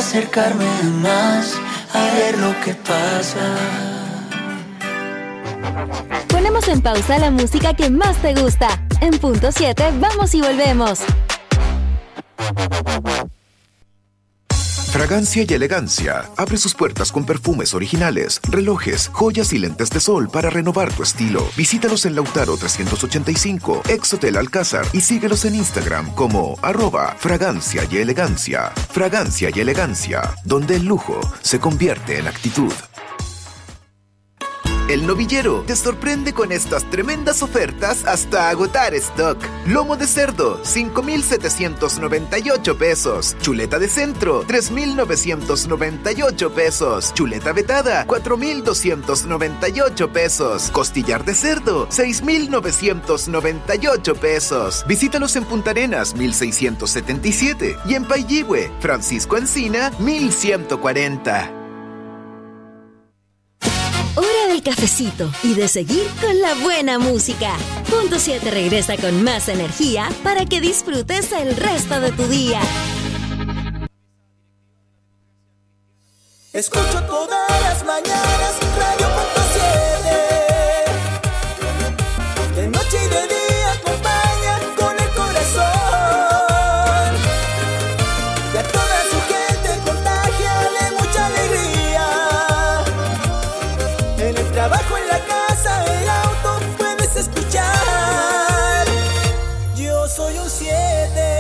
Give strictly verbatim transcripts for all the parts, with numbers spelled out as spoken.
acercarme más a ver lo que pasa. Ponemos en pausa la música que más te gusta. En punto siete, vamos y volvemos. Fragancia y elegancia. Abre sus puertas con perfumes originales, relojes, joyas y lentes de sol para renovar tu estilo. Visítalos en Lautaro trescientos ochenta y cinco, Ex Hotel Alcázar, y síguelos en Instagram como arroba fragancia y elegancia. Fragancia y elegancia, donde el lujo se convierte en actitud. El Novillero te sorprende con estas tremendas ofertas hasta agotar stock. Lomo de cerdo, cinco mil setecientos noventa y ocho pesos. Chuleta de centro, tres mil novecientos noventa y ocho pesos. Chuleta vetada, cuatro mil doscientos noventa y ocho pesos. Costillar de cerdo, seis mil novecientos noventa y ocho pesos. Visítalos en Punta Arenas, mil seiscientos setenta y siete. Y en Pailihue, Francisco Encina, mil ciento cuarenta. Hora del cafecito y de seguir con la buena música. Punto siete regresa con más energía para que disfrutes el resto de tu día. Escucho todas las mañanas Radio Punto siete. De noche y de día acompaña con el corazón. Y a toda su gente contagia de mucha alegría. En el trabajo, en la casa, el auto puedes escuchar. Yo soy un siete.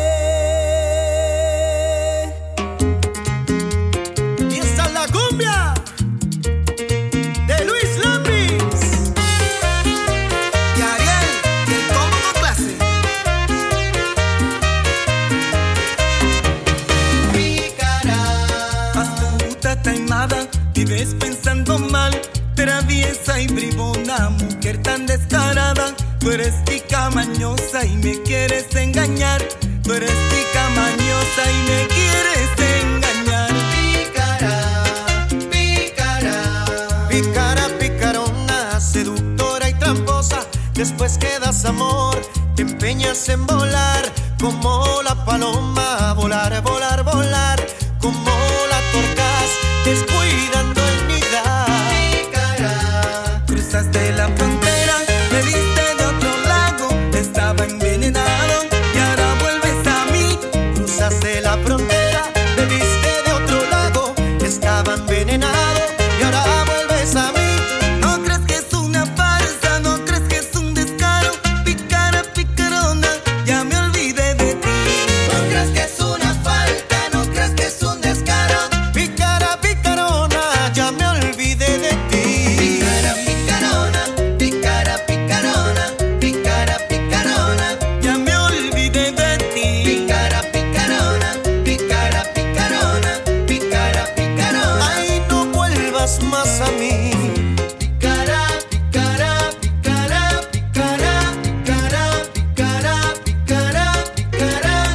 Y esta es la cumbia de Luis Lambris y Ariel, y el cómodo clase. Pícara, astuta, taimada, vives pensando mal. Traviesa y bribona, mujer tan descarada. Tú eres tica mañosa y me quieres engañar. Tú eres tica mañosa y me quieres engañar. Pícara, pícara, pícara, picarona, seductora y tramposa. Después que das amor, te empeñas en volar como la paloma. Volar, volar, volar, como la torcaz, descuidando el nidal. Cruzaste la frontera, me viste de otro lago, estaba envenenado y ahora vuelves a mí. Cruzaste la frontera, me viste de otro lago, estaba envenenado y ahora vuelves a mí. No crees que es una farsa, no crees que es un descaro. Pícara, picarona, ya me olvidé de ti. No crees que es una falta, no crees que es un descaro. Pícara, picarona, ya me olvidé de ti. Más a mí. Picara, picara, picara, picara, picara, picara, picara, picara.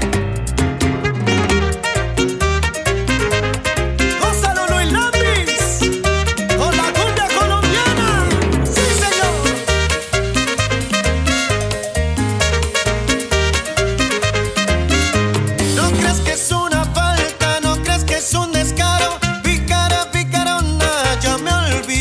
Gonzalo Luis Lambris con la cumbia colombiana. Sí, señor. No crees que es una falta, no crees que es un descaro. Picara, picarona, ya me olvidé.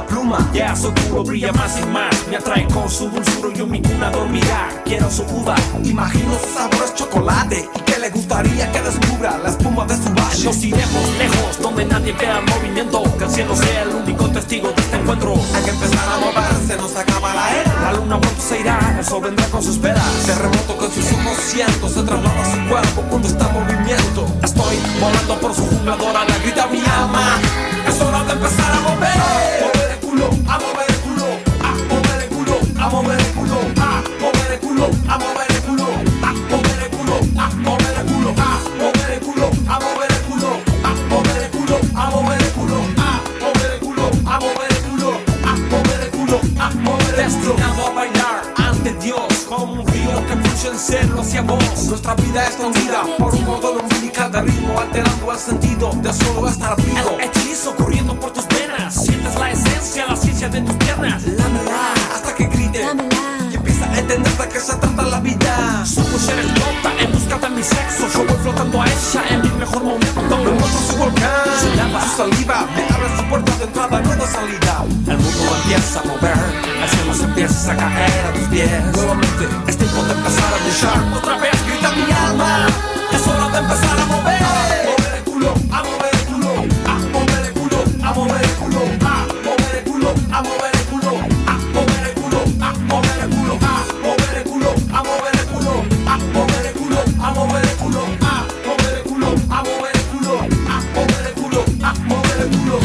pluma. Ya yeah, su culo brilla más y más, me atrae con su dulzura y yo mi cuna dormirá. Quiero su uva, imagino su sabor es chocolate y que le gustaría que descubra la espuma de su valle. Nos iremos lejos, donde nadie vea el movimiento, que el cielo sea el único testigo de este encuentro. Hay que empezar a moverse, nos acaba la era. La luna pronto se irá, el sol vendrá con sus velas. Terremoto con sus ojos siento, se traslada a su cuerpo cuando está en movimiento. Estoy volando por su jungla dorada, grita mi alma. Es hora de empezar a mover. Mover el culo, a mover el culo, a mover el culo, a mover el culo, a mover el culo, a mover el culo, a mover el culo, a mover el culo, a mover el culo, a mover el culo, a mover el culo, a mover el culo, a mover el culo, a mover el culo, a mover el culo, a mover el culo. Destinado a bailar ante Dios como un río que fluye en celo hacia vos. Nuestra vida es tendida por un cordón umbilical de ritmo, alterando el sentido de solo estar vivo. El hechizo corriendo por tus venas, sientes la esencia, la ciencia de tus piernas. Lámela hasta que grite y empieza a entender de qué se trata la vida. Su mujer explota en busca de mi sexo, yo voy flotando a ella en mi mejor momento. Me muestro su volcán, su lava, su saliva, me abre su puerta de entrada, no de salida. El mundo empieza a mover, el cielo se empieza a caer a tus pies. Nuevamente es tiempo de empezar a luchar. Otra vez grita mi alma, es hora de empezar a mover. Mover el culo, a mover el culo, a mover el culo, a mover el culo, a mover el culo, a mover el culo, a mover el culo, a mover el culo, a mover el culo, a mover el culo, a mover el culo, a mover el culo, a mover el culo, a mover el culo, a mover el culo, a mover el culo.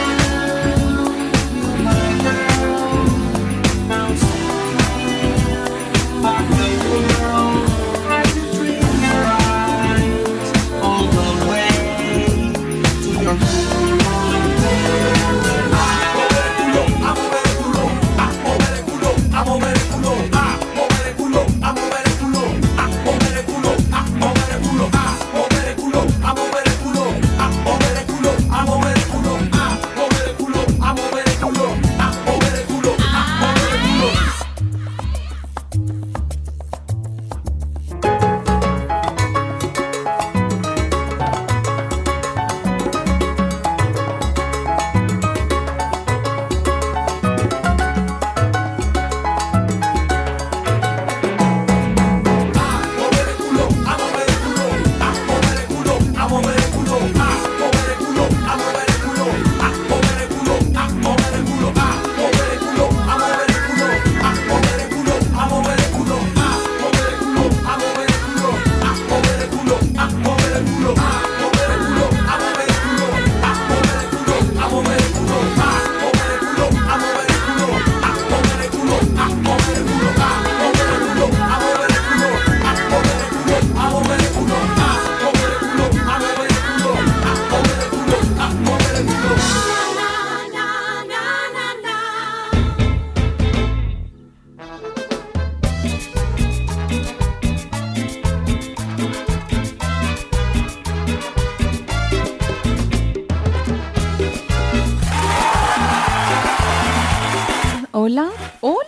Hola, hola.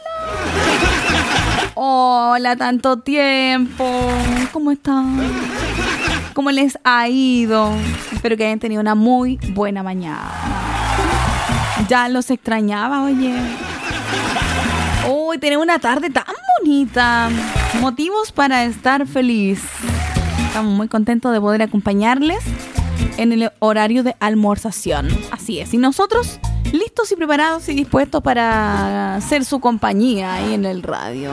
Hola, tanto tiempo. ¿Cómo están? ¿Cómo les ha ido? Espero que hayan tenido una muy buena mañana. Ya los extrañaba, oye. Hoy tenemos una tarde tan bonita. Motivos para estar feliz. Estamos muy contentos de poder acompañarles en el horario de almorzación. Así es. Y nosotros listos y preparados y dispuestos para ser su compañía ahí en el radio.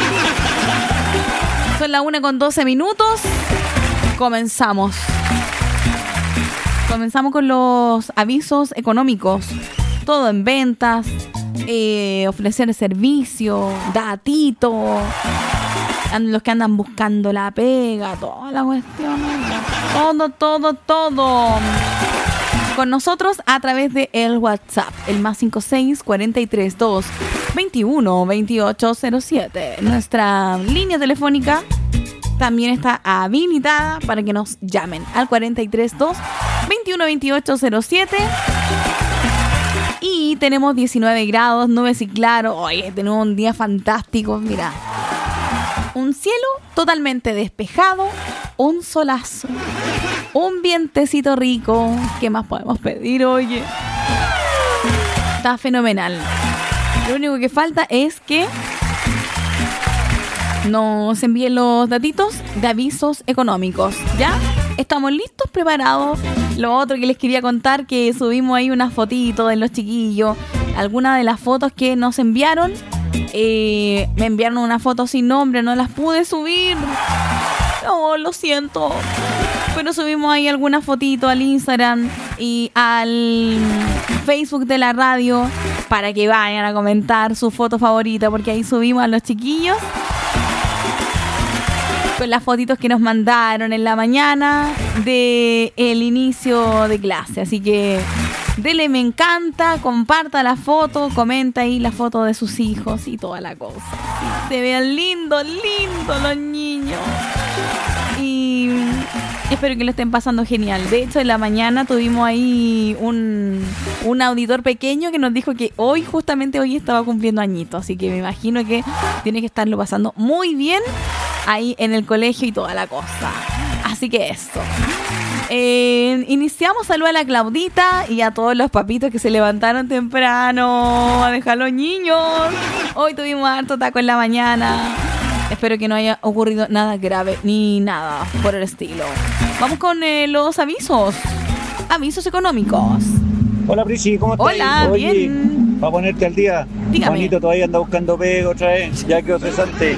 Son las una con doce minutos. Comenzamos. Comenzamos con los avisos económicos. Todo en ventas, eh, ofrecer servicio, datito, los que andan buscando la pega, toda la cuestión. Todo, todo, todo. Con nosotros a través de el WhatsApp, el más cinco seis, cuarenta y tres, dos, veintiuno, veintiocho, cero siete. Nuestra línea telefónica también está habilitada para que nos llamen al cuarenta y tres, dos, veintiuno, veintiocho, cero siete. Y tenemos diecinueve grados, nubes y claro. Oye, tenemos un día fantástico, mira. Un cielo totalmente despejado, un solazo, un vientecito rico. ¿Qué más podemos pedir, oye? Está fenomenal. Lo único que falta es que nos envíen los datitos de avisos económicos. ¿Ya? Estamos listos, preparados. Lo otro que les quería contar, que subimos ahí unas fotitos de los chiquillos. Algunas de las fotos que nos enviaron, eh, me enviaron una foto sin nombre, no las pude subir. No, lo siento. Pero subimos ahí algunas fotitos al Instagram y al Facebook de la radio para que vayan a comentar su foto favorita, porque ahí subimos a los chiquillos con las fotitos que nos mandaron en la mañana de el inicio de clase. Así que dele me encanta, comparta la foto, comenta ahí la foto de sus hijos y toda la cosa. Sí, se vean lindos, lindos los niños. Y espero que lo estén pasando genial. De hecho, en la mañana tuvimos ahí un, un auditor pequeño que nos dijo que hoy, justamente hoy, estaba cumpliendo añitos. Así que me imagino que tiene que estarlo pasando muy bien ahí en el colegio y toda la cosa. Así que eso. Eh, iniciamos, saludos a la Claudita y a todos los papitos que se levantaron temprano a dejar a los niños. Hoy tuvimos harto taco en la mañana. Espero que no haya ocurrido nada grave ni nada por el estilo. Vamos con eh, los avisos. Avisos económicos. Hola, Prisi, ¿cómo estás? Hola, Oye, bien. para ponerte al día. Dígame. Juanito todavía anda buscando pego otra vez. Ya quedó cesante.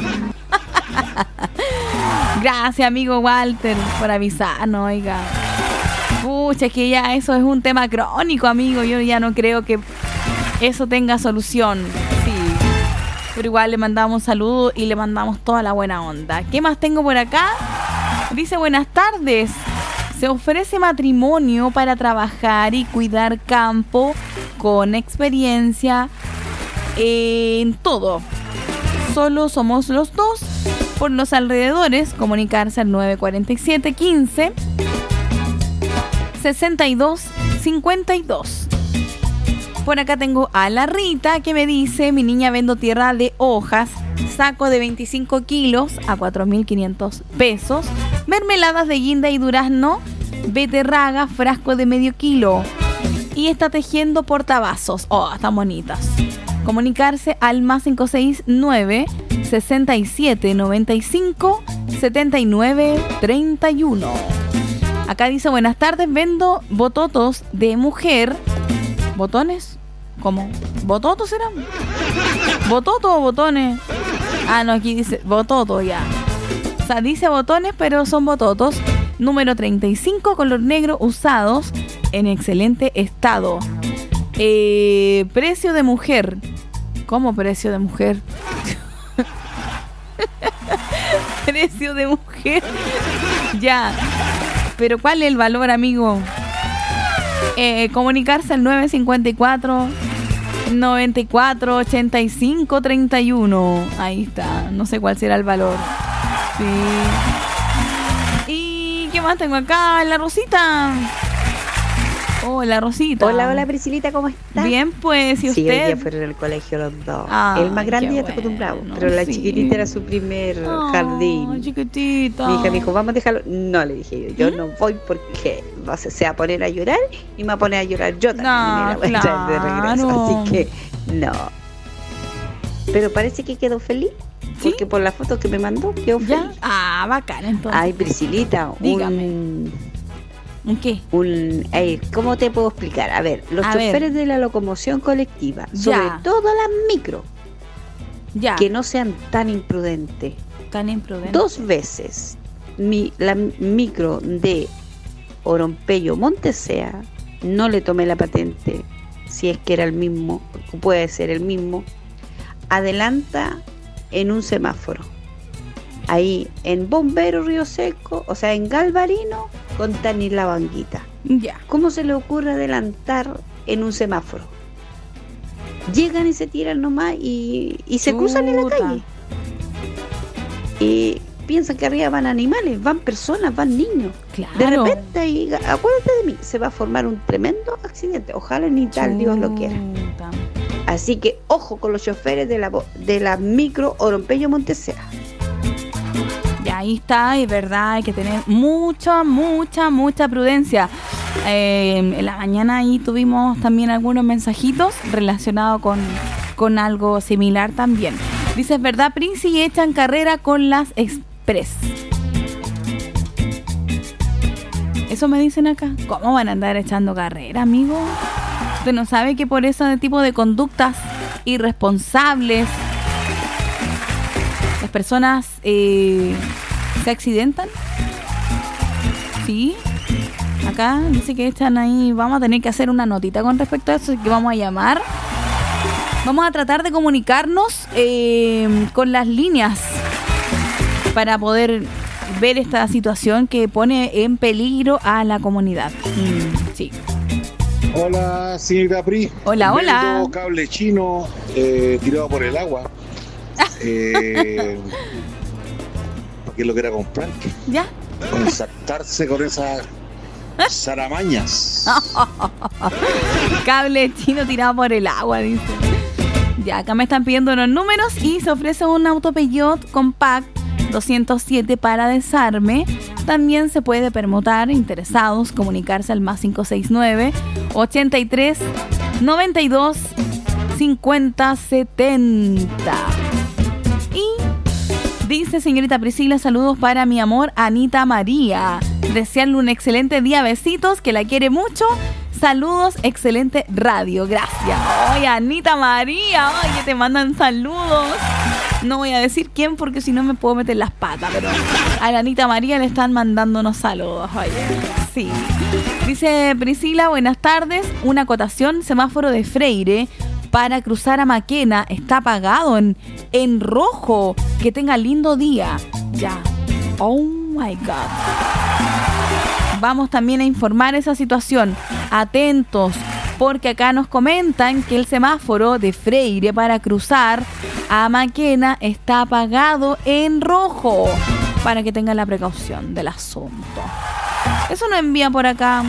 Gracias, amigo Walter, por avisarnos, oiga. Pucha, es que ya eso es un tema crónico, amigo. Yo ya no creo que eso tenga solución. Sí. Pero igual le mandamos un saludo y le mandamos toda la buena onda. ¿Qué más tengo por acá? Dice, buenas tardes. Se ofrece matrimonio para trabajar y cuidar campo con experiencia en todo. Solo somos los dos. Por los alrededores, comunicarse al nueve cuatro siete, quince, sesenta y dos, cincuenta y dos. Por acá tengo a la Rita que me dice, mi niña, vendo tierra de hojas, saco de veinticinco kilos a cuatro mil quinientos pesos, mermeladas de guinda y durazno, beterraga, frasco de medio kilo, y está tejiendo portavasos. Oh, están bonitas. Comunicarse al más cinco seis nueve, sesenta y siete, noventa y cinco, setenta y nueve, treinta y uno. Acá dice, buenas tardes, vendo bototos de mujer. ¿Botones? ¿Cómo? ¿Bototos serán? ¿Bototo o botones? Ah, no, aquí dice bototo ya. O sea, dice botones, pero son bototos. Número treinta y cinco, color negro, usados, en excelente estado. Eh, precio de mujer. ¿Cómo precio de mujer? Precio de mujer. Ya. Pero ¿cuál es el valor, amigo? Eh, comunicarse al nueve cincuenta y cuatro, noventa y cuatro, ochenta y cinco, treinta y uno. Ahí está. No sé cuál será el valor. Sí. ¿Y qué más tengo acá? La Rosita. Hola, Rosita. Hola, hola, Priscilita, ¿cómo estás? Bien, pues, ¿y sí, usted? Sí, hoy día fueron al colegio los dos. Ah, el más grande ya está bueno, acostumbrado, pero la sí. chiquitita era su primer oh, jardín. chiquitita. Mi hija me dijo, vamos a dejarlo. No, le dije yo, yo ¿Mm? no voy porque se va a poner a llorar y me va a poner a llorar yo también. No, y me la voy a traer de regreso, así que no. Pero parece que quedó feliz. ¿Sí? Porque por la foto que me mandó quedó ¿Ya? feliz. Ah, bacán, entonces. Ay, Priscilita, dígame. Un... ¿Un qué? Un, eh, ¿Cómo te puedo explicar? A ver, los a choferes ver. de la locomoción colectiva, ya. sobre todo las micro, ya. que no sean tan imprudentes. Tan imprudentes. Dos veces mi, la micro de Orompello Montesea, no le tomé la patente, si es que era el mismo, puede ser el mismo, adelanta en un semáforo. Ahí en Bombero Río Seco, o sea, en Galvarino, con Tani La Banguita. Ya. ¿Cómo se le ocurre adelantar en un semáforo? Llegan y se tiran nomás y, y se Chuta. cruzan en la calle. Y piensan que arriba van animales, van personas, van niños. Claro. De repente, ahí, acuérdate de mí, se va a formar un tremendo accidente. Ojalá ni tal Dios lo quiera. Así que ojo con los choferes de la, de la micro Orompello Montesea. Y ahí está, es verdad, hay que tener mucha, mucha, mucha prudencia. Eh, en la mañana ahí tuvimos también algunos mensajitos relacionados con, con algo similar también. Dice, es verdad, Prince, echan carrera con las Express. Eso me dicen acá. ¿Cómo van a andar echando carrera, amigo? ¿Usted no sabe que por ese tipo de conductas irresponsables las personas eh, se accidentan? Sí. Acá dice que echan ahí. Vamos a tener que hacer una notita con respecto a eso, que vamos a llamar. Vamos a tratar de comunicarnos eh, con las líneas para poder ver esta situación que pone en peligro a la comunidad. Mm, sí. Hola, señorita Pri. Hola, hola. Vendo cable chino eh, tirado por el agua. Eh, ¿Para qué lo quiera comprar? ¿Ya? Contactarse con esas zaramañas. Cable chino tirado por el agua, dice. Ya, acá me están pidiendo los números y se ofrece un auto Peugeot Compact doscientos siete para desarme. También se puede permutar. Interesados, comunicarse al más cinco seis nueve, ochenta y tres, noventa y dos, cincuenta, setenta. Y dice, señorita Priscila, saludos para mi amor Anita María. Desearle un excelente día, besitos, que la quiere mucho. Saludos, excelente radio, gracias. Oye, Anita María, oye, te mandan saludos. No voy a decir quién porque si no me puedo meter las patas, pero a la Anita María le están mandando unos saludos, oye. Sí. Dice Priscila, buenas tardes. Una acotación, semáforo de Freire para cruzar a Maquena está apagado en, en rojo. Que tenga lindo día. Ya. Oh my God. Vamos también a informar esa situación. Atentos, porque acá nos comentan que el semáforo de Freire para cruzar a Maquena está apagado en rojo, para que tengan la precaución del asunto. Eso nos envía por acá.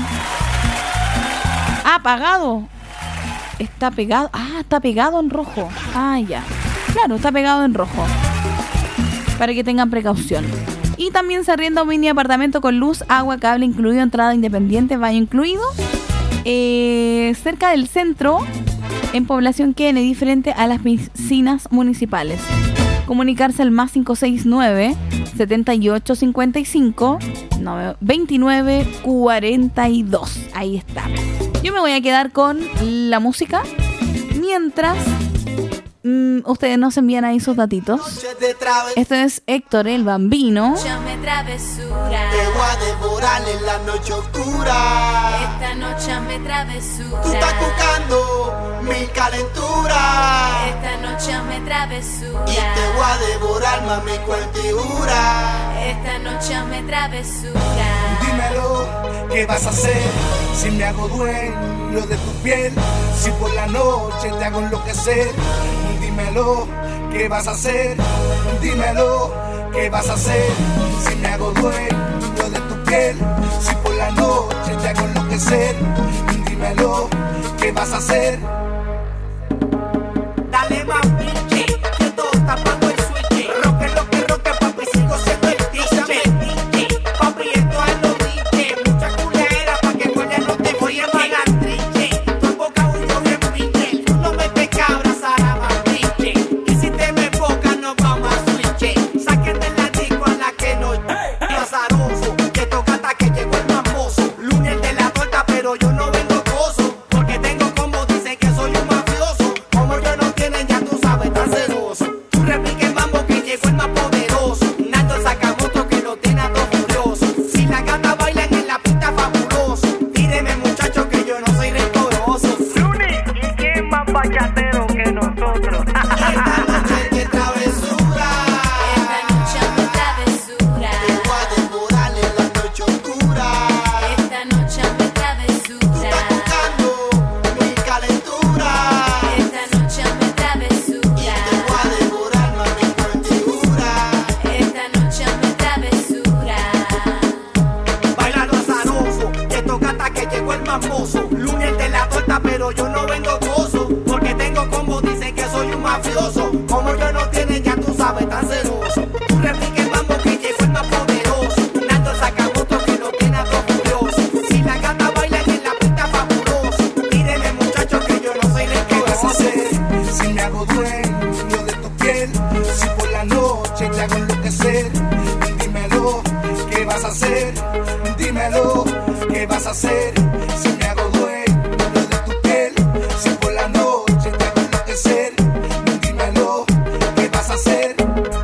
Ah, apagado. Está pegado. Ah, está pegado en rojo. Ah, ya. Claro, está pegado en rojo, para que tengan precaución. Y también se arrienda un mini apartamento con luz, agua, cable incluido, entrada independiente, baño incluido. Eh, cerca del centro, en Población Kennedy, frente a las piscinas municipales. Comunicarse al más cinco seis nueve, setenta y ocho, cincuenta y cinco, veintinueve, cuarenta y dos. Ahí está. Yo me voy a quedar con la música mientras Mm, ustedes nos envían ahí sus datitos. Este es Héctor el Bambino. Te voy a devorar en la noche oscura. Esta noche me travesura. Tú estás buscando mi calentura. Esta noche me travesura. Y te voy a devorar, mami, cuartigura. Esta noche me travesura. Dímelo, ¿qué vas a hacer? Si me hago dueño de tu piel, si por la noche te hago enloquecer. Dímelo, ¿qué vas a hacer? Dímelo, ¿qué vas a hacer? Si me hago dueño de tu piel, si por la noche te hago enloquecer. Dímelo, ¿qué vas a hacer? Dale más pinche, que todo está tapando el switch. Roque, roque, roque, papi, sigo siendo el tiche. Papi, esto es lo diche. Mucha culera pa' que guardia no te voy a pagar triche. Tu boca un yo bien pinche, tú no me te cabras, Saraba. Y si te me enfocas nos vamos a switch. Saquen de la disco a la que no azaroso. Que toca hasta que llegó el mamoso. Lunes de la torta pero yo no vendo coso. Porque tengo como dice que soy un mafioso. Como yo no tienen ya tú sabes tan celoso. Tú replica el mambo que llegó el más poderoso. Nando Sakamoto que lo tiene a todo furioso. Si la gata bailan en la pista fabuloso. Tíreme muchacho que yo no soy rencoroso. Lunes, ¿y quién más bachatero que nosotros? Lunes de la torta pero yo no vendo gozo. Porque tengo como dice que soy un mafioso. Como yo no tienen ya tú sabes tan celoso. Tú replica el mambo que llegó el más poderoso. Nando Sakamoto que lo tiene a todo furioso. Si la gata baila hacer si me hago dueño de tu piel? Si por la noche te hago enloquecer, dímelo, ¿qué vas a hacer?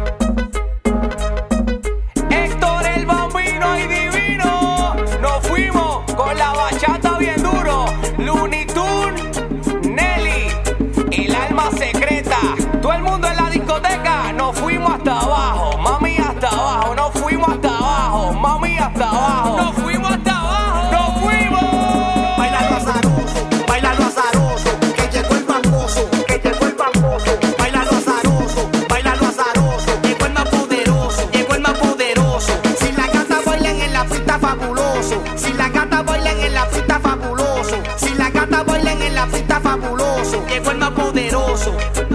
Héctor el Bambino y Divino, nos fuimos con la bachata bien duro. Looney Tunes, Nelly, el alma secreta. Todo el mundo en la discoteca, nos fuimos hasta abajo, mami hasta abajo, nos fuimos hasta abajo, mami hasta abajo, nos fuimos hasta abajo, nos fuimos. Bailalo azaroso, bailalo azaroso, que llegó el bamboso, que llegó el bamboso. Bailalo azaroso, bailalo azaroso, llegó el más poderoso, llegó el más poderoso. Si las gatas bailan en la pista fabuloso, si las gatas bailan en la pista fabuloso, si las gatas bailan en la pista fabuloso, llegó el más poderoso.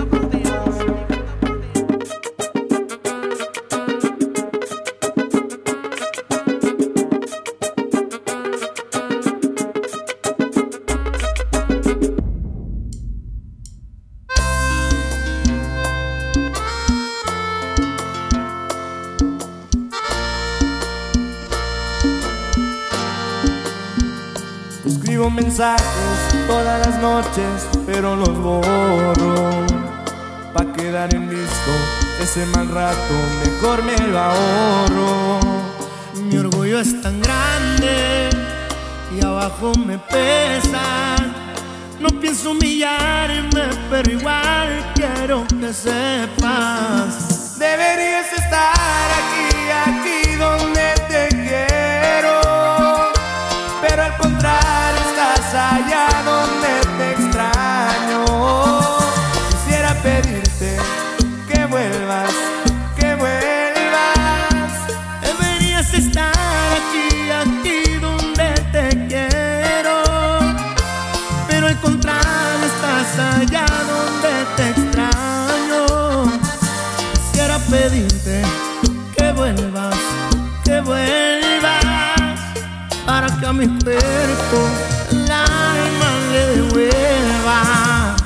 Escribo mensajes todas las noches, pero los borro. Pa' quedar en visto ese mal rato, mejor me lo ahorro. Mi orgullo es tan grande y abajo me pesa. No pienso humillarme, pero igual quiero que sepas. Deberías estar aquí, aquí donde te quiero, pero al contrario estás allá donde te extraño. Quisiera pedirte que vuelvas, que vuelvas. Deberías estar aquí, aquí donde te quiero, pero al contrario estás allá donde te extraño. Quisiera pedirte que vuelvas, que vuelvas, para que a mi cuerpo el alma le devuelva.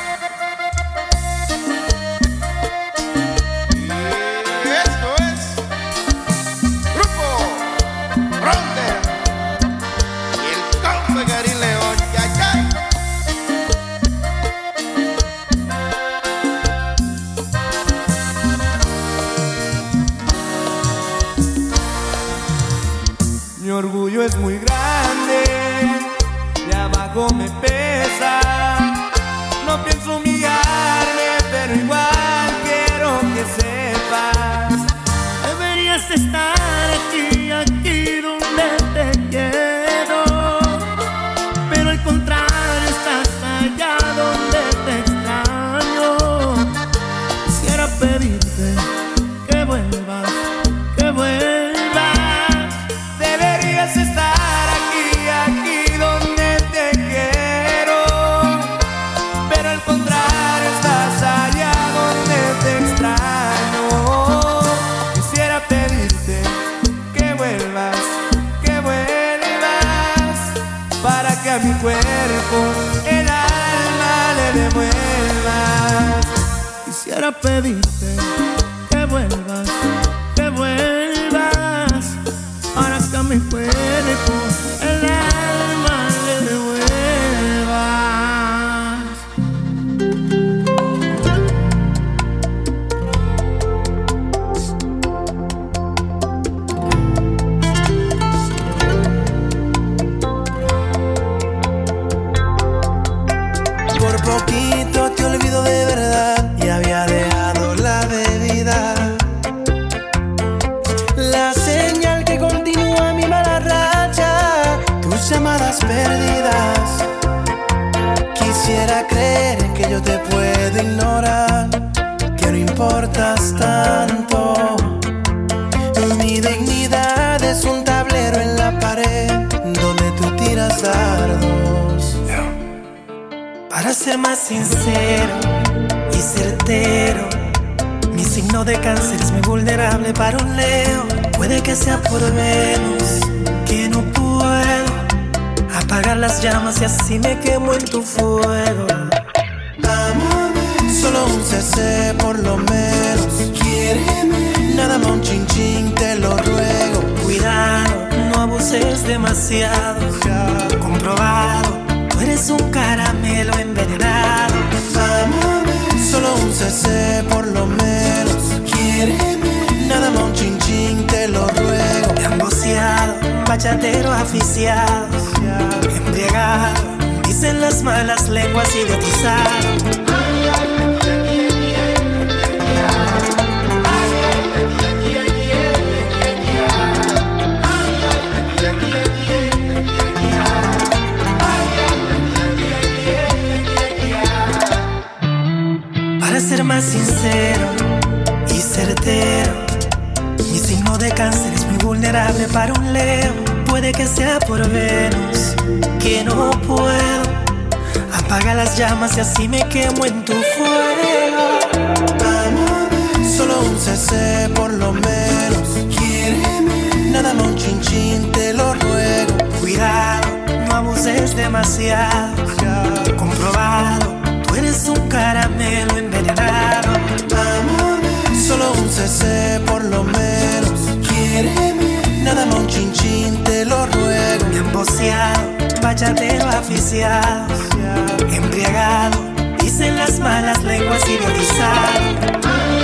Esto es Grupo Ronda y el compa Gary León. Ya, ya. Mi orgullo es muy grande, de abajo me pesa. No pienso humillarme, pero igual quiero que sepas. Deberías estar aquí, aquí donde te quiero, pero al contrario estás allá donde te extraño. Quisiera pedirte que vuelvas, que vuelvas. Deberías estar aquí, aquí donde te quiero, pero al contrario estás allá donde te extraño. Quisiera pedirte que vuelvas, que vuelvas, para que a mi cuerpo el alma le devuelvas. Quisiera pedirte que vuelvas, que vuelvas, para que a mi cuerpo el alma le devuelvas. Por poquito te olvido de verdad y había dejado la bebida. La señal que continúa mi mala racha, tus llamadas perdidas. Quisiera creer que yo te puedo ignorar, que no importas tanto. Mi dignidad es un tablero en la pared donde tú tiras dardos. Para ser más sincero y certero, mi signo de cáncer es muy vulnerable para un Leo. Puede que sea por menos que no puedo apagar las llamas y así me quemo en tu fuego. Amame, solo un C C por lo menos. Quiéreme, nada más un chin chin, te lo ruego. Cuidado, no abuses demasiado. bachatero aficiado, embriagado, dicen las malas lenguas idiotizado. Para ser más sincero y certero, mi signo de cáncer es muy vulnerable para un Leo. Puede que sea por Venus, que no puedo. Apaga las llamas y así me quemo en tu fuego. Solo un C C por lo menos. Quiéreme, nada más un chin chin, te lo ruego. Cuidado, no abuses demasiado. Comprobado, tú eres un caramelo envenenado. Solo un C C por lo menos. Quiéreme, nada más un chin chin, te lo ruego. Bien boceado, bachatero aficiado, embriagado, dicen las malas lenguas idiotizado.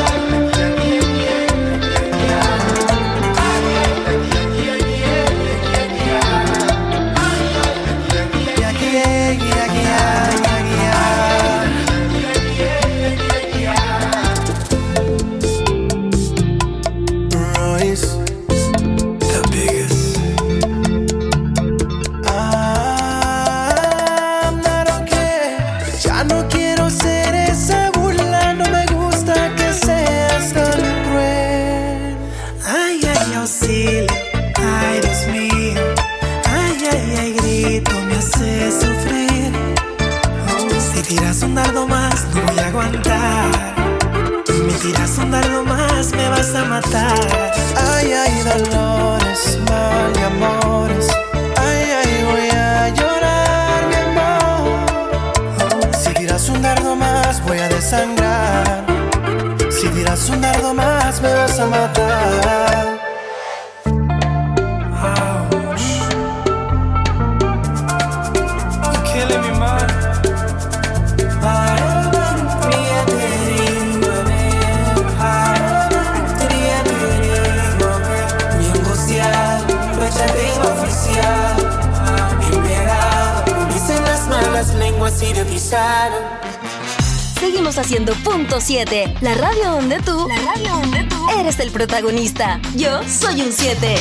Ay, Dios mío, ay, ay, ay, grito, me hace sufrir. Oh, si tiras un dardo más, no voy a aguantar. Me tiras un dardo más, me vas a matar. Ay, ay, dolores, mal y amores. Ay, ay, voy a llorar, mi amor. Oh, si tiras un dardo más, voy a desangrar. Si tiras un dardo más, me vas a matar. Seguimos haciendo punto siete, la radio donde tú, la radio donde tú eres el protagonista. Yo soy un siete.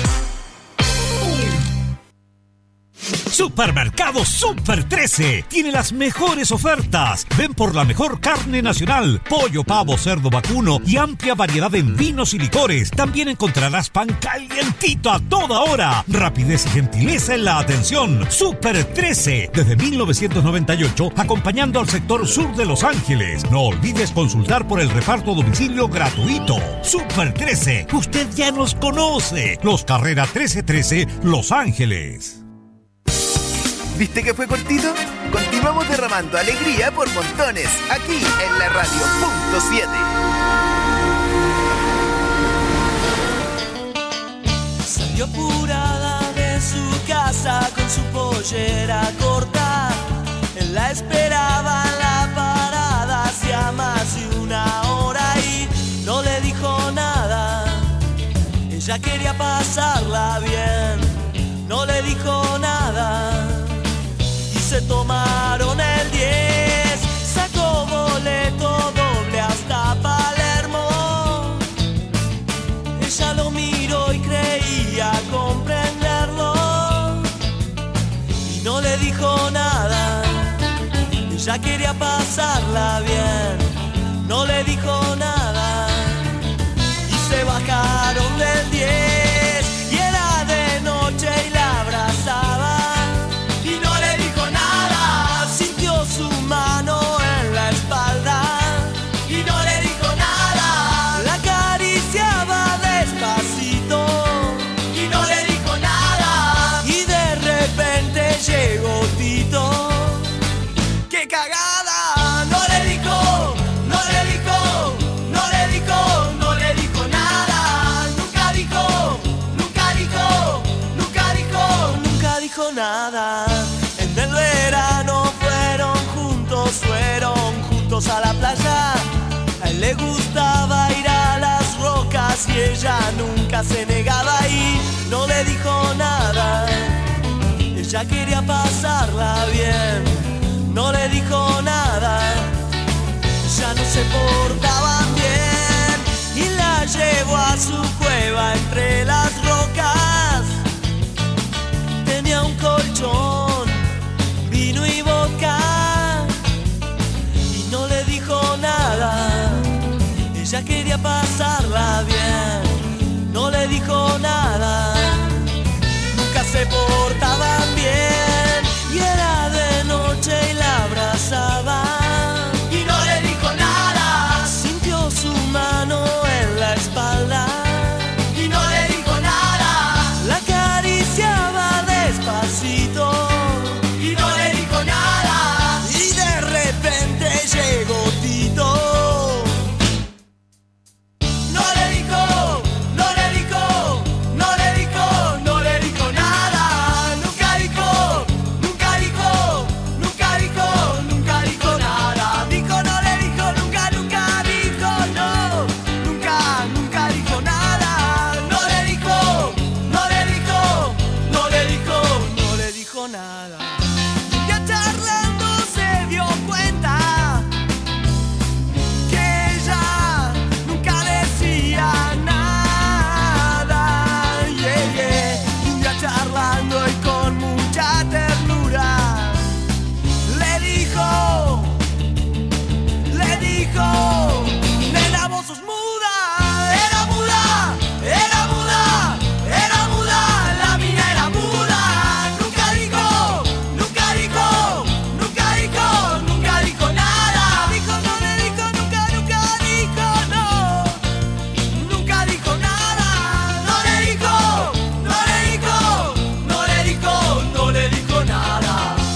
Supermercado Super trece tiene las mejores ofertas. Ven por la mejor carne nacional, pollo, pavo, cerdo, vacuno y amplia variedad en vinos y licores. También encontrarás pan calientito a toda hora. Rapidez y gentileza en la atención. Super trece, desde mil novecientos noventa y ocho, acompañando al sector sur de Los Ángeles. No olvides consultar por el reparto a domicilio gratuito. Super trece, usted ya nos conoce. Los Carrera trece trece, Los Ángeles. ¿Viste que fue cortito? Continuamos derramando alegría por montones, aquí en la radio punto siete. Salió apurada de su casa con su pollera corta. Él la esperaba en la parada hacía más de una hora y no le dijo nada. Ella quería pasarla bien, no le dijo nada. Se tomaron el diez, sacó boleto doble hasta Palermo. Ella lo miró y creía comprenderlo y no le dijo nada. Ella quería pasarla bien, no le dijo nada. Y se bajaron del diez y era de noche y la abrazaba. Su mano en la espalda y no le dijo nada. La acariciaba despacito y no le dijo nada. Y de repente llegó Tito. ¡Qué cagada! No le dijo, no le dijo, no le dijo, no le dijo nada. Nunca dijo, nunca dijo, nunca dijo, nunca dijo nada. En el verano fueron juntos a la playa. A él le gustaba ir a las rocas y ella nunca se negaba y no le dijo nada. Ella quería pasarla bien, no le dijo nada, ya no se portaban bien y la llevó a su cueva entre las rocas. Tenía un colchón, vino y vodka y no le dijo nada. Ella quería pasarla bien, no le dijo nada. Nunca se portaban bien y era de noche y la abrazaba y no le dijo nada. Sintió su mano en la espalda y no le dijo nada. La acariciaba despacito y no le dijo nada. Y de repente llegó Tito. No le dijo, no le dijo, no le dijo, no le dijo nada. Nunca dijo, nunca dijo, nunca dijo, nunca dijo nada. Dijo, no le dijo, nunca, nunca dijo, no. Nunca, nunca dijo nada. No le dijo, no le dijo, no le dijo, no le dijo nada. Ya charlando se dio cuenta que ella nunca decía nada. Yeah, yeah. Ya charlando y con mucha ternura le dijo, le dijo, nena, vos sos muda. Era muda, era muda, era muda, la mina era muda. Nunca dijo, nunca dijo, nunca dijo, nunca dijo nada. Dijo, no le dijo, nunca, nunca dijo, no. Nunca dijo nada. No le dijo, no le dijo, no le dijo, no le dijo nada.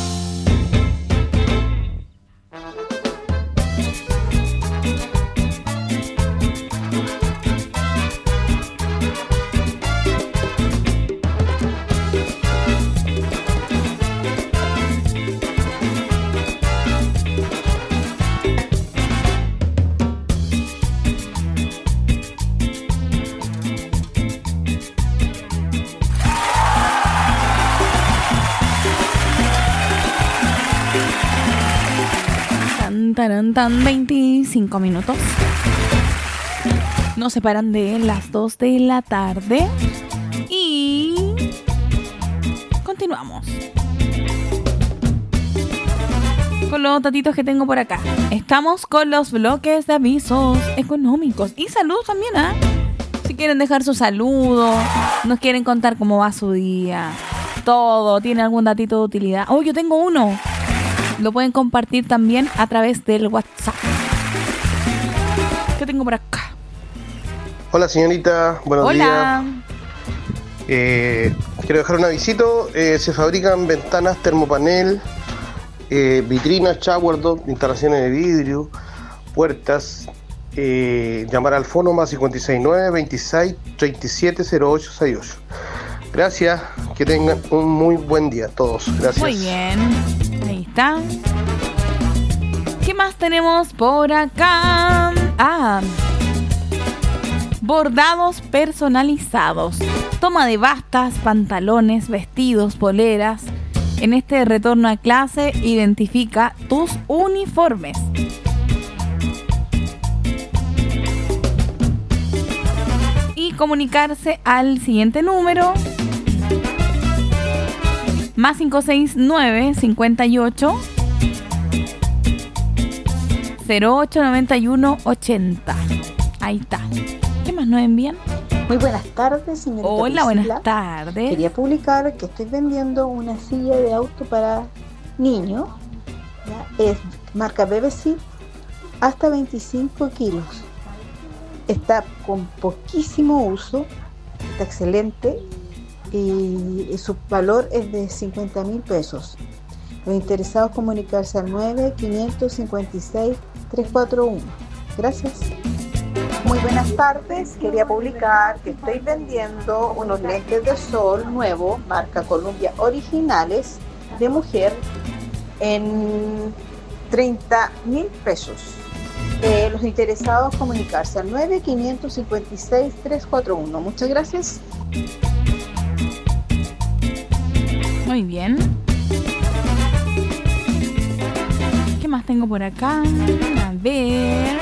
Tan, tan, tan, veinticinco minutos. Nos separan de las dos de la tarde. Y continuamos con los datitos que tengo por acá. Estamos con los bloques de avisos económicos y saludos también, ¿ah? Si quieren dejar su saludo, nos quieren contar cómo va su día, todo, tiene algún datito de utilidad. Oh, yo tengo uno. Lo pueden compartir también a través del WhatsApp. ¿Qué tengo por acá? Hola señorita, buenos Hola. días. Eh, quiero dejar un avisito. Eh, se fabrican ventanas termopanel, eh, vitrinas, shower door, instalaciones de vidrio, puertas. Eh, llamar al fono más cinco seis nueve, veintiséis, treinta y siete, cero ocho sesenta y ocho. Gracias, que tengan un muy buen día todos. Gracias. Muy bien, ahí está. ¿Qué más tenemos por acá? Ah, bordados personalizados. Toma de bastas, pantalones, vestidos, poleras. En este retorno a clase, identifica tus uniformes. Y comunicarse al siguiente número: más cinco seis nueve, cincuenta y ocho, cero ocho noventa y uno, ochenta. Ahí está. ¿Qué más nos envían? Muy buenas tardes, señorita. Hola, Priscila. buenas tardes. Quería publicar que estoy vendiendo una silla de auto para niños. ¿Ya? Es marca B B C, hasta veinticinco kilos. Está con poquísimo uso, está excelente y, y su valor es de cincuenta mil pesos. Los interesados comunicarse al nueve, quinientos cincuenta y seis, trescientos cuarenta y uno. Gracias. Muy buenas tardes, quería publicar que estoy vendiendo unos lentes de sol nuevos, marca Columbia originales, de mujer, en treinta mil pesos. Eh, los interesados comunicarse al nueve, quinientos cincuenta y seis, trescientos cuarenta y uno. Muchas gracias. Muy bien. ¿Qué más tengo por acá? A ver.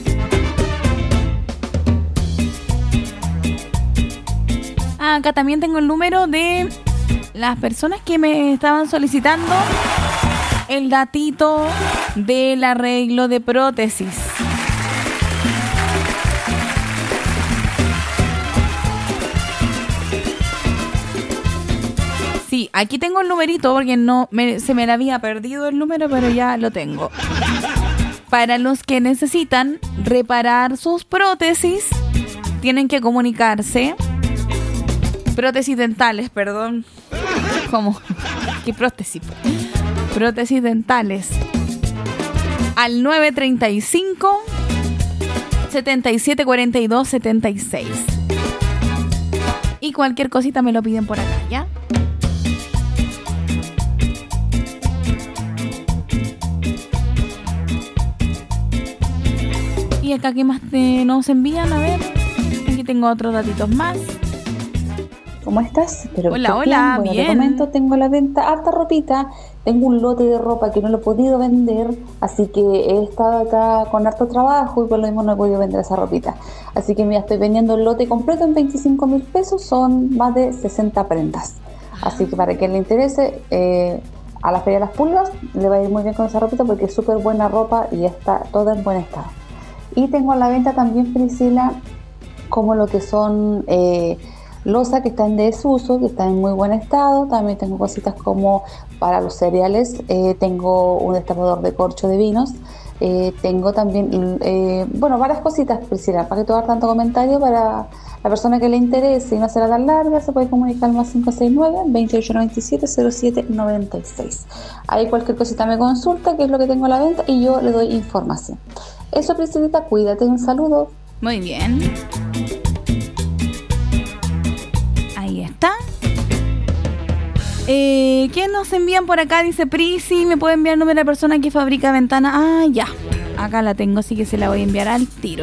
Ah, acá también tengo el número de las personas que me estaban solicitando el datito del arreglo de prótesis. Sí, aquí tengo el numerito porque no me, se me le había perdido el número, pero ya lo tengo. Para los que necesitan reparar sus prótesis, tienen que comunicarse. Prótesis dentales, perdón. ¿Cómo? ¿Qué prótesis? Prótesis dentales. Al nueve treinta y cinco, setenta y siete cuarenta y dos, setenta y seis. Y cualquier cosita me lo piden por acá, ¿ya? Y acá, ¿qué más te, nos envían? A ver, aquí tengo otros datitos más. ¿Cómo estás? Espero hola, que hola, bien. Bueno, bien. Te comento, tengo a la venta harta ropita. Tengo un lote de ropa que no lo he podido vender, así que he estado acá con harto trabajo y por lo mismo no he podido vender esa ropita. Así que mira, estoy vendiendo el lote completo en veinticinco mil pesos, son más de sesenta prendas. Así que para quien le interese, eh, a la Feria de las Pulgas le va a ir muy bien con esa ropita porque es súper buena ropa y está toda en buen estado. Y tengo a la venta también, Priscila, como lo que son eh, losa que está en desuso, que está en muy buen estado. También tengo cositas como para los cereales, eh, tengo un destapador de corcho de vinos, eh, tengo también, eh, bueno, varias cositas, Priscila, para que te dar tanto comentario para la persona que le interese y no será tan larga, se puede comunicar más cinco seis nueve, veintiocho noventa y siete, cero siete noventa y seis. Ahí cualquier cosita me consulta, qué es lo que tengo a la venta y yo le doy información. Eso, Priscilita, cuídate, un saludo. Muy bien. Ahí está. Eh, ¿Quién nos envían por acá? Dice Prisi, ¿me puede enviar el número de la persona que fabrica ventana? Ah, ya. Acá la tengo, así que se la voy a enviar al tiro.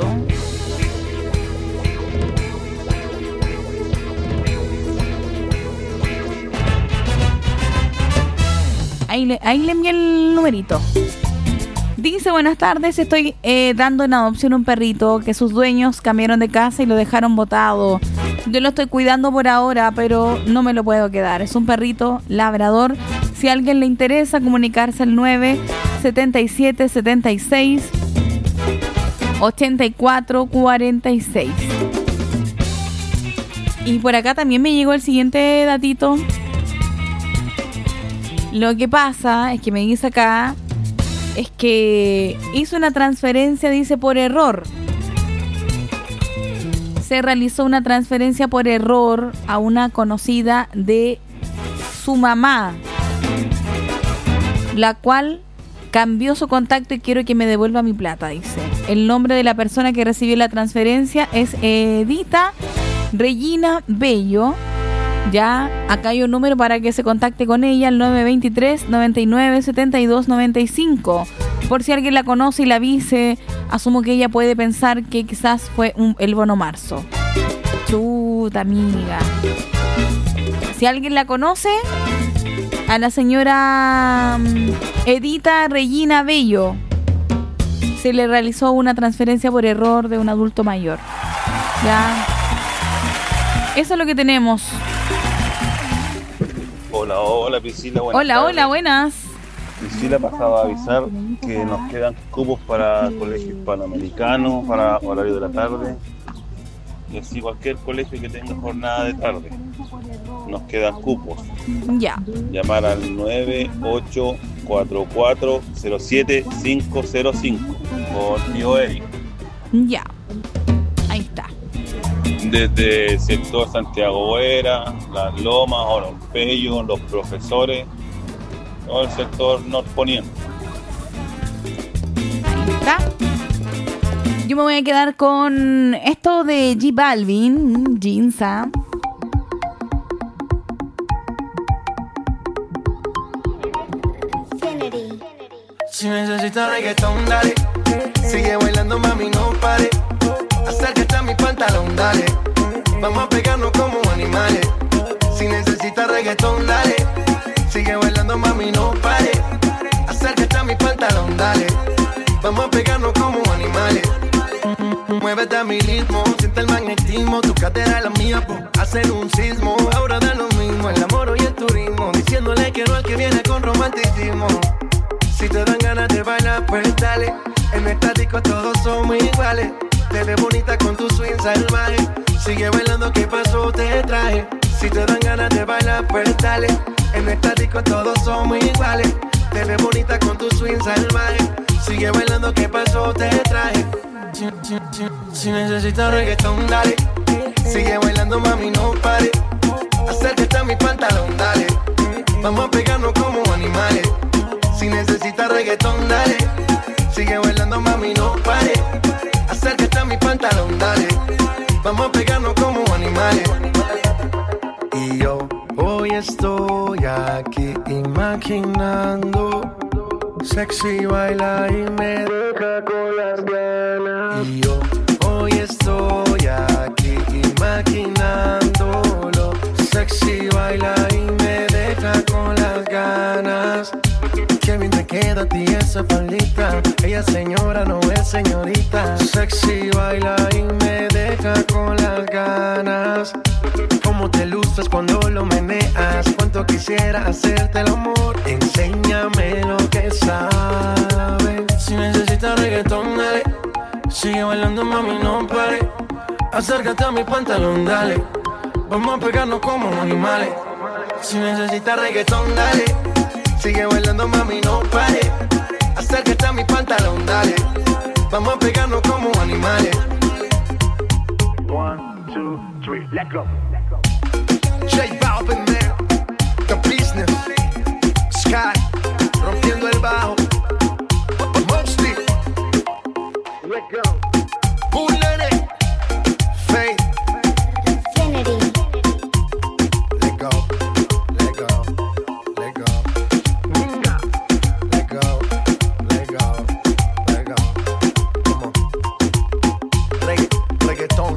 Ahí le, ahí le envié el numerito. Dice, buenas tardes, estoy eh, dando en adopción un perrito que sus dueños cambiaron de casa y lo dejaron botado. Yo lo estoy cuidando por ahora, pero no me lo puedo quedar. Es un perrito labrador. Si a alguien le interesa, comunicarse al nueve setenta y siete, setenta y seis, ochenta y cuatro, cuarenta y seis. Y por acá también me llegó el siguiente datito. Lo que pasa es que me dice acá es que hizo una transferencia, dice, por error. Se realizó una transferencia por error a una conocida de su mamá, la cual cambió su contacto y quiero que me devuelva mi plata, dice. El nombre de la persona que recibió la transferencia es Edita Regina Bello. Ya, acá hay un número para que se contacte con ella, el nueve veintitrés, noventa y nueve, setenta y dos, noventa y cinco. Por si alguien la conoce y la avise, asumo que ella puede pensar que quizás fue un, el bono marzo. Chuta, amiga. Si alguien la conoce, a la señora Edita Regina Bello se le realizó una transferencia por error de un adulto mayor. Ya. Eso es lo que tenemos. Hola, hola Priscila, buenas Hola, tardes. hola, buenas. Priscila pasaba a avisar que nos quedan cupos para colegio hispanoamericano, para horario de la tarde. Y así cualquier colegio que tenga jornada de tarde. Nos quedan cupos. Ya. Llamar al nueve ocho cuatro cuatro cero siete cinco cero cinco por tío Eric. Ya. Ahí está. Desde el sector Santiago Boera, Las Lomas, Oronpello, Los Profesores, todo el sector norponiente. Ahí está. Yo me voy a quedar con esto de J Balvin, Jinza. Si necesitas reggaetón, dale. Sigue bailando, mami, no pare. Acércate a mi pantalón, dale. Vamos a pegarnos como animales. Si necesitas reggaetón, dale. mami, no pare. Acércate a mi pantalón, dale. Vamos a pegarnos como animales. Muévete a mi ritmo, siente el magnetismo. Tu cadera la mía, po, hacen un sismo. Ahora da lo mismo, el amor y el turismo. Diciéndole que no al que viene con romanticismo. Si te dan ganas de bailar, pues dale. En esta disco todos somos iguales. Te ves bonita con tu swing salvaje. Sigue bailando, ¿qué pasó? Te traje. Si te dan ganas de bailar, pues dale. En esta disco todos somos iguales. Te ves bonita con tu swing salvaje. Sigue bailando, ¿qué pasó? Te traje. Si, si, si, si necesitas reggaetón, dale. Sigue bailando, mami, no pare. Acércate a mi pantalón, dale. Vamos a pegarnos como animales. Si necesitas reggaetón, dale. Sigue bailando, mami, no pare. Acércate a mi pantalón, dale. Vamos a pegarnos como animales. Y yo hoy estoy aquí imaginando. Sexy baila y me deja con las ganas. Y yo hoy estoy aquí imaginándolo. Sexy baila y me deja con las ganas. Qué bien te queda a ti esa faldita. Ella señora, no es señorita. Sexy baila y me deja con las ganas. Cómo te luces cuando lo meneas. Cuánto quisiera hacerte el amor. Enséñame lo que sabes. Si necesitas reggaetón, dale. Sigue bailando, mami, no pare. Acércate a mi pantalón, dale. Vamos a pegarnos como animales. Si necesitas reggaetón, dale. Sigue bailando, mami, no pare. Acércate a mi pantalón, dale. Vamos a pegarnos como animales. One, two, three, let go. J Balvin there, The Business, Sky, rompiendo el bajo. Mosty, let go. Bullet, Faith, Infinity. Let go, let go, let go. Let go, let go, let go. Come on. Regga, reggaeton.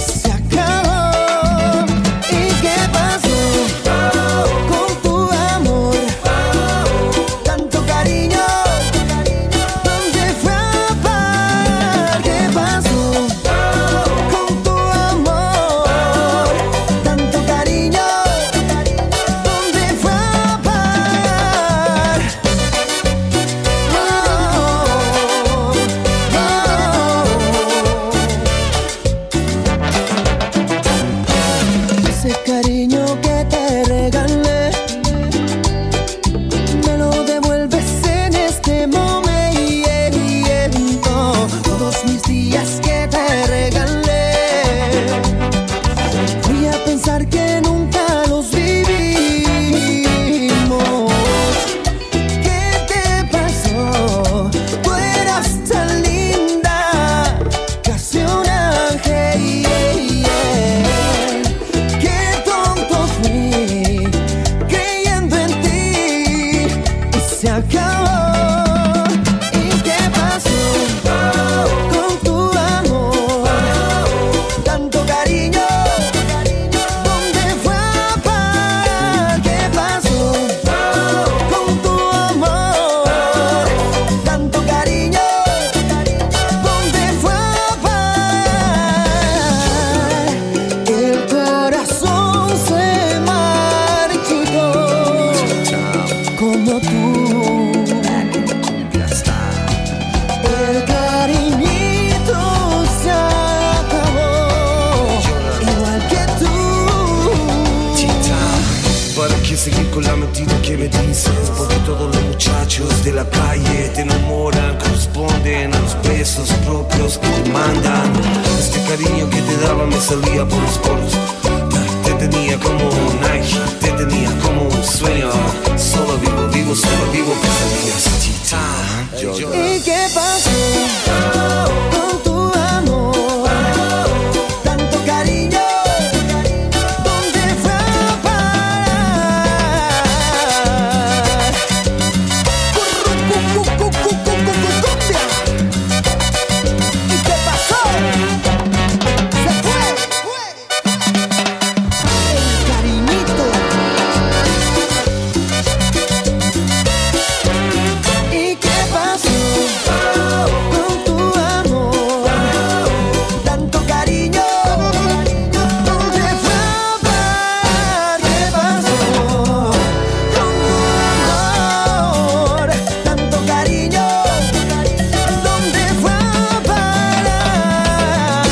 Con tu amor que seguir con la mentira que me dices, porque todos los muchachos de la calle te enamoran, corresponden a los besos propios que te mandan. Este cariño que te daba me salía por los poros. Te tenía como un ángel, te tenía como un sueño. Solo vivo, vivo, solo vivo pesadillas. Titán, yo, yo. ¿Y qué pasó con tu amor? Tanto cariño, ¿dónde fue a parar? Cumbia. ¿Y qué pasó? Se fue. El cariñito. ¿Y qué pasó con tu amor? Tanto cariño, ¿dónde fue a parar? ¿Qué pasó con tu amor? Tanto cariño, ¿dónde fue a parar?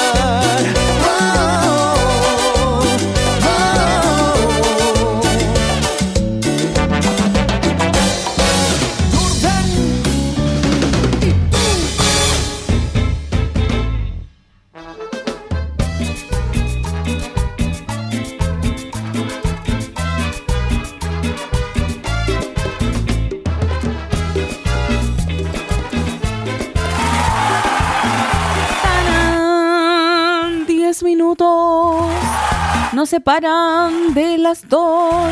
¡Tarán! Diez minutos nos separan de las dos.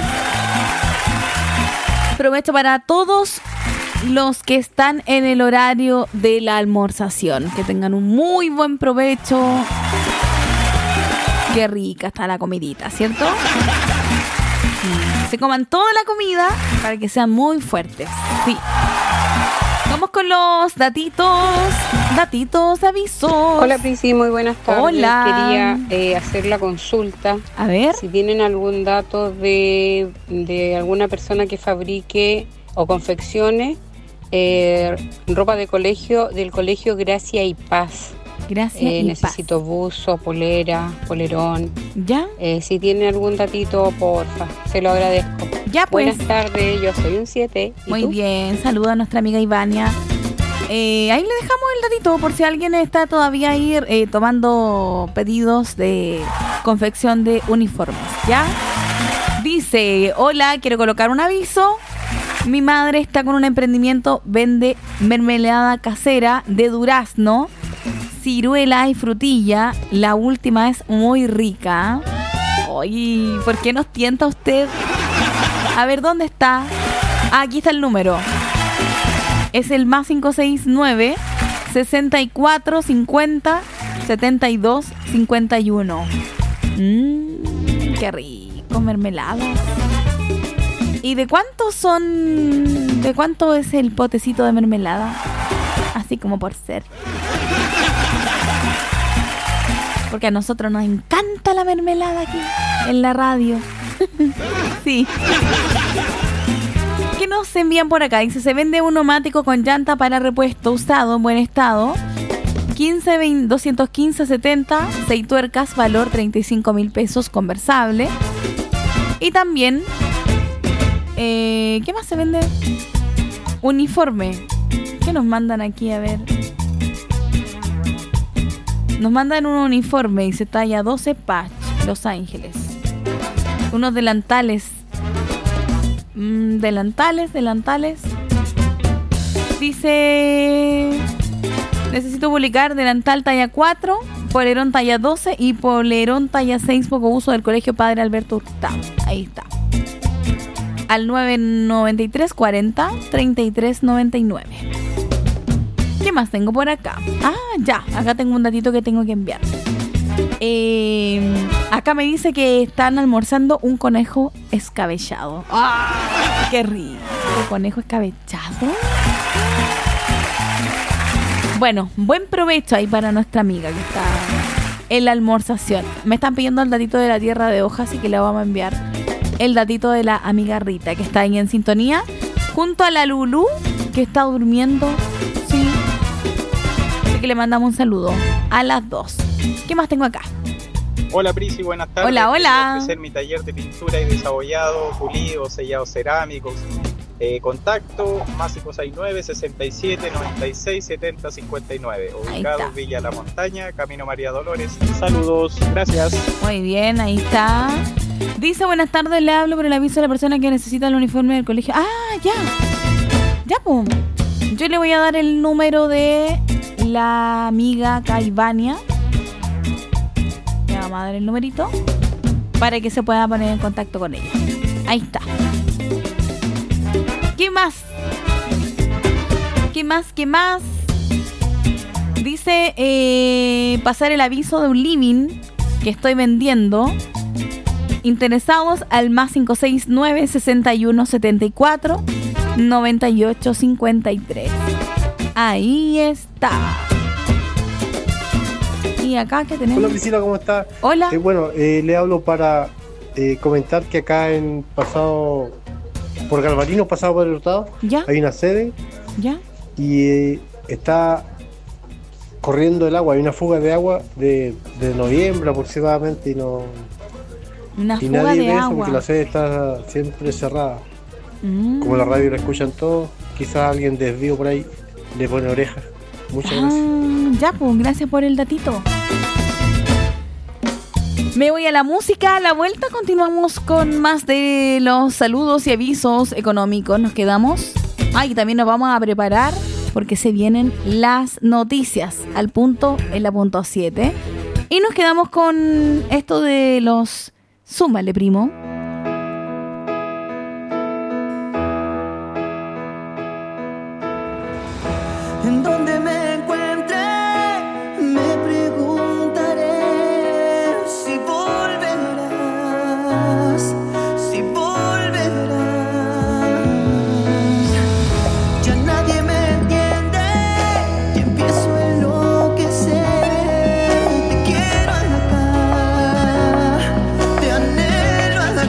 Aprovecho para todos los que están en el horario de la almorzación. Que tengan un muy buen provecho. Qué rica está la comidita, ¿cierto? Sí. Se coman toda la comida para que sean muy fuertes. Sí. Vamos con los datitos. Datitos de aviso. Hola Prisi, muy buenas tardes. Hola. Quería eh, hacer la consulta. A ver. Si tienen algún dato de, de alguna persona que fabrique o confeccione eh, ropa de colegio del colegio Gracia y Paz. Gracias Eh, y necesito buzo, polera, polerón. ¿Ya? Eh, si tiene algún datito, porfa, se lo agradezco. Ya, pues. Buenas tardes, yo soy un siete. ¿Y Muy tú? bien, saluda a nuestra amiga Ivania. Eh, ahí le dejamos el datito por si alguien está todavía ahí eh, tomando pedidos de confección de uniformes, ¿ya? Dice, hola, quiero colocar un aviso. Mi madre está con un emprendimiento, vende mermelada casera de durazno, ciruela y frutilla. La última es muy rica. Oye, ¿por qué nos tienta usted? A ver, ¿dónde está? Ah, aquí está el número. Es el más cinco seis nueve, sesenta y cuatro, cincuenta, setenta y dos, cincuenta y uno. Mmm, qué rico, mermelada. ¿Y de cuánto son? ¿De cuánto es el potecito de mermelada? Así como por ser. Porque a nosotros nos encanta la mermelada aquí, en la radio. Sí. ¿Qué nos envían por acá? Dice, se vende un neumático con llanta para repuesto usado en buen estado. quince, veinte, doscientos quince, setenta, seis tuercas, valor treinta y cinco mil pesos, conversable. Y también, eh, ¿qué más se vende? Uniforme. ¿Qué nos mandan aquí? A ver. Nos mandan un uniforme y se talla doce Patch, Los Ángeles. Unos delantales. Mm, delantales, delantales. Dice... Necesito publicar delantal talla cuatro, polerón talla doce y polerón talla seis, poco uso del Colegio Padre Alberto Hurtado. Ahí está. Al nueve noventa y tres cuarenta, treinta y tres noventa y nueve. ¿Qué más tengo por acá? Ah, ya. Acá tengo un datito que tengo que enviar. Eh, acá me dice que están almorzando un conejo escabechado. ¡Ah! ¡Qué rico! ¿Conejo escabechado? Bueno, buen provecho ahí para nuestra amiga que está en la almorzación. Me están pidiendo el datito de la tierra de hojas, así que le vamos a enviar el datito de la amiga Rita, que está ahí en sintonía, junto a la Lulú, que está durmiendo. Sí. Así que le mandamos un saludo a las dos. ¿Qué más tengo acá? Hola Prisi, buenas tardes. Hola, hola. Quería ofrecer mi taller de pintura y desabollado, pulido, sellado cerámicos. Eh, contacto más cinco seis nueve, sesenta y siete, noventa y seis, setenta, cincuenta y nueve. Ubicado en Villa La Montaña, Camino María Dolores. Saludos, gracias. Muy bien, ahí está. Dice, buenas tardes, le hablo por el aviso a la persona que necesita el uniforme del colegio. Ah, ya. Ya, pum. Yo le voy a dar el número de la amiga Caivania. Le vamos a dar el numerito para que se pueda poner en contacto con ella. Ahí está. ¿Qué más? ¿Qué más? ¿Qué más? Dice eh, pasar el aviso de un living que estoy vendiendo. Interesados al más cinco seis nueve, sesenta y uno, setenta y cuatro, noventa y ocho, cincuenta y tres. Ahí está. Y acá que tenemos. Hola Priscila, ¿cómo está? Hola. Eh, bueno, eh, le hablo para eh, comentar que acá en pasado por Galvarino, pasado por el Hurtado, ¿ya? Hay una sede. ¿Ya? Y eh, está corriendo el agua, hay una fuga de agua de, de noviembre aproximadamente y no. Una y fuga nadie de ve eso agua. porque la sede está siempre cerrada. Mm. Como la radio la escuchan todos, quizás alguien desvío por ahí le pone orejas. Muchas Ah, gracias. ya, pues, gracias por el datito. Me voy a la música, a la vuelta continuamos con más de los saludos y avisos económicos. Nos quedamos. Ah, y también nos vamos a preparar porque se vienen las noticias al punto, en la punto siete. Y nos quedamos con esto de los Súmale, primo. En donde me encuentre, me preguntaré si volverás, si volverás. Ya nadie me entiende y empiezo a enloquecer. Te quiero acá, te anhelo acá.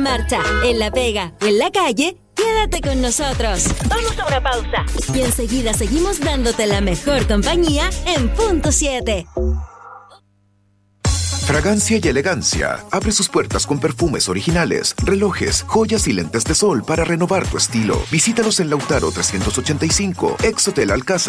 marcha, en la pega o en la calle, quédate con nosotros. Vamos a una pausa. Y enseguida seguimos dándote la mejor compañía en Punto siete. Fragancia y elegancia. Abre sus puertas con perfumes originales, relojes, joyas y lentes de sol para renovar tu estilo. Visítalos en Lautaro trescientos ochenta y cinco, ex Hotel Alcázar.